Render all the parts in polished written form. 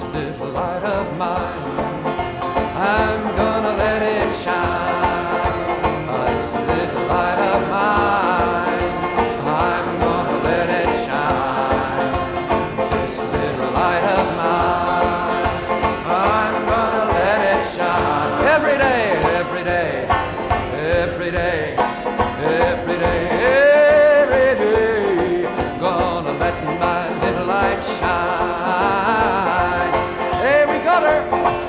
little light of mine, I'm gonna let it shine. This little light of mine, I'm gonna let it shine. This little light of mine, I'm gonna let it shine. Every day, every day, every day, every day, every day, gonna let my little light shine. Hey, we got her!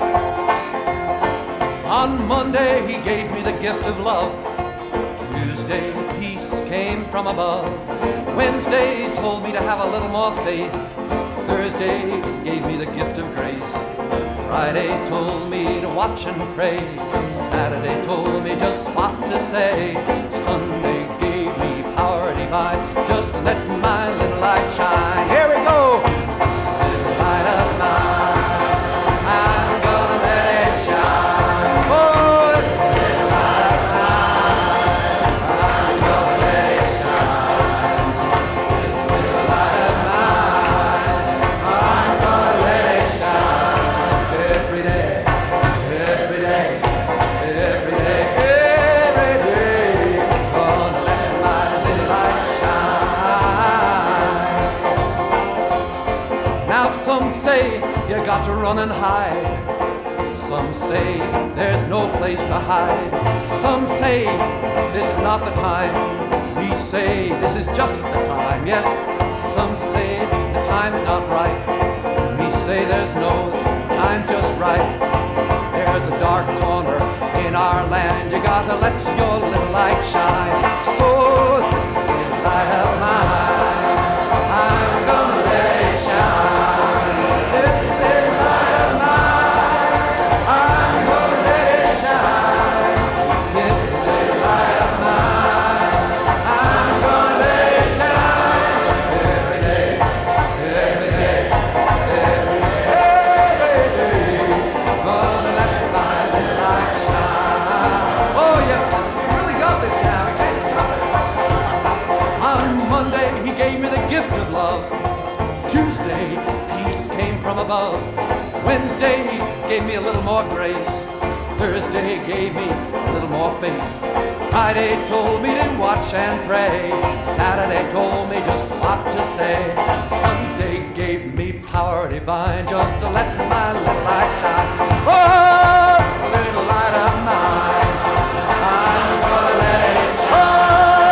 On Monday, he gave me the gift of love. Tuesday, peace came from above. Wednesday, told me to have a little more faith. Thursday, gave me the gift of grace. Friday, told me to watch and pray. Saturday, told me just what to say. Sunday, gave me power divine. Just let my little light shine. Here we go! This little light of mine, I'm gonna let it shine. Oh, this little light of mine, I'm gonna let it shine. This little light of mine, I'm gonna let it shine. Every day, every day, every day, every day, gonna let my little light shine. Now some say you got to run and hide. Some say there's no place to hide. Some say this is not the time. We say this is just the time. Yes, some say the time's not right. We say there's no time just right. There's a dark corner in our land. You gotta let your little light shine. So this little light of mine, I'm gonna let it shine. This little light of mine, I'm gonna let it shine. This little light of mine, I'm gonna let it shine. Every day, every day, every day, gonna let my little light shine. Oh yeah, we really got this now. I can't stop it. On Monday, he gave me the gift of love. Tuesday, peace came from above. Wednesday, gave me a little more grace. Thursday, gave me a little more faith. Friday, told me to watch and pray. Saturday, told me just what to say. Sunday, gave me power divine just to let my little light shine. Oh, this little light of mine, I'm gonna let it shine.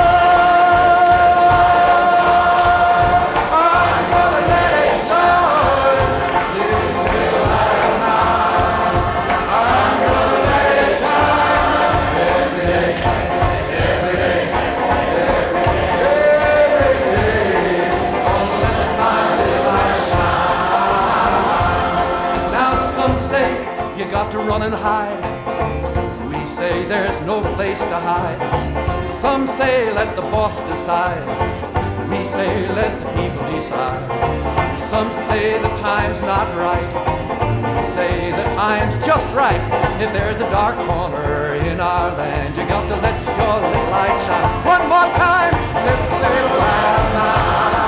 I'm gonna let it shine. This little light of mine, I'm gonna let it shine. Every day, every day, every day, gonna let my little light shine. Now some say you got to run and hide. We say there's no place to hide. Some say let the boss decide. We say let the people decide. Some say the time's not right. We say the time's just right. If there's a dark corner in our land, you got to let your little light shine. One more time, this little light of mine.